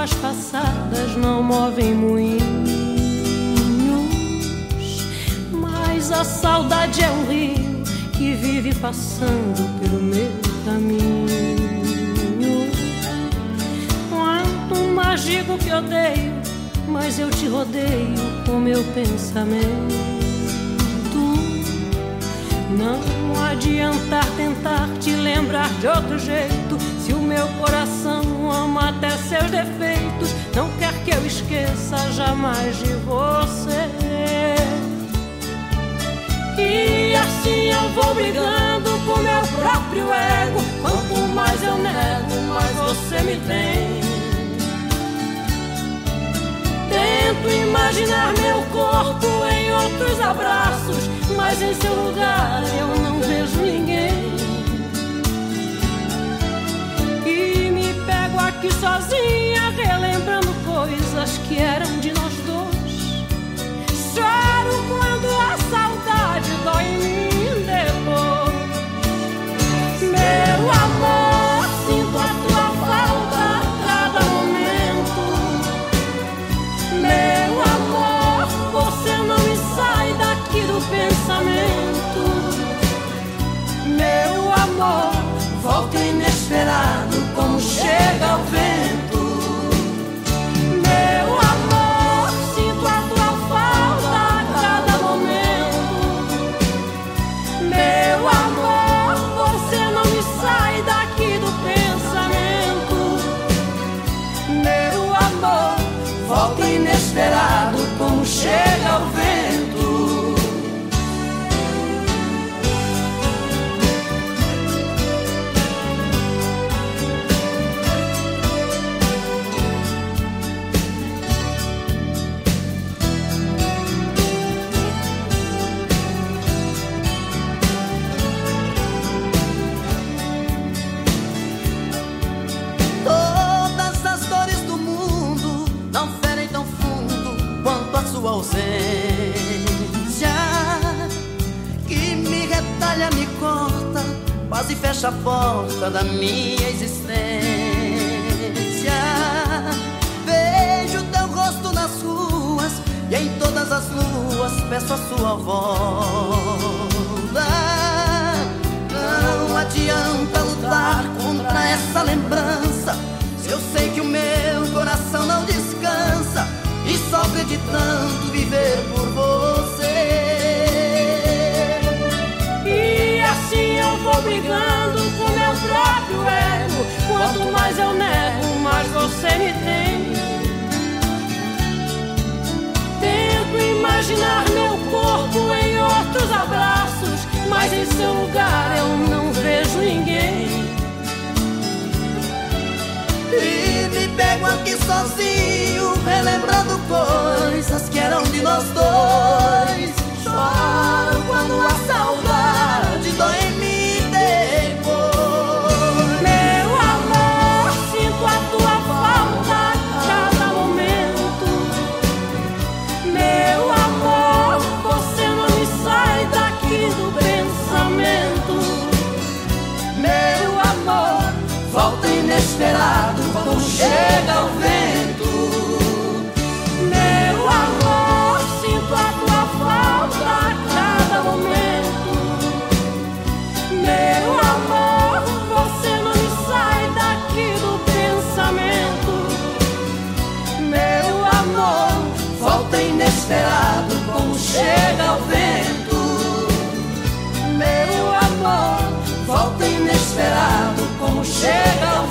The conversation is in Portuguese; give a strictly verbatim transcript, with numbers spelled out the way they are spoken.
lágrimas passadas não movem moinhos, mas a saudade é um rio que vive passando pelo meu caminho. Quanto mais digo que odeio, mas eu te rodeio com meu pensamento. Não adianta tentar te lembrar de outro jeito, se o meu coração ama até seus defeitos, não quer que eu esqueça jamais de você. E assim eu vou brigando com meu próprio ego. Quanto mais eu nego, mais você me tem. Tento imaginar meu corpo em outros abraços, mas em seu lugar eu não vejo ninguém. E me pego aqui sozinha, relembrando coisas que eram de nós dois. Choro quando a saudade dói em mim depois. Meu amor, sinto a tua falta a cada momento. Meu amor, você não me sai daqui do pensamento. Meu amor, volta inesperado como chega o vento. Meu amor, sinto a tua falta a cada momento. Meu amor, você não me sai daqui do pensamento. Meu amor, volta inesperado como chega o vento. Todas as dores do mundo não ferem tão fundo quanto a sua ausência, que me retalha, me corta, quase fecha a porta da minha existência. Vejo teu rosto nas ruas e em todas as luas peço a sua volta. Não adianta lutar contra essa lembrança, se eu sei que o meu coração não descansa e sofre de tanto viver por você. E assim eu vou brigando com meu próprio ego. Quanto mais eu nego, mais você me tem. Tento imaginar meu corpo em outros abraços, mas em seu lugar eu não vejo ninguém. E me pego aqui sozinho, relembrando coisas que eram de nós dois. Choro quando a saudade dói em mim depois. Meu amor, sinto a tua falta a cada momento. Meu amor, você não me sai daqui do pensamento. Meu amor, volta inesperado como chega o vento. Meu amor, sinto a tua falta a cada momento. Meu amor, você não me sai daqui do pensamento. Meu amor, volta inesperado como chega o vento. Meu amor, volta inesperado como chega o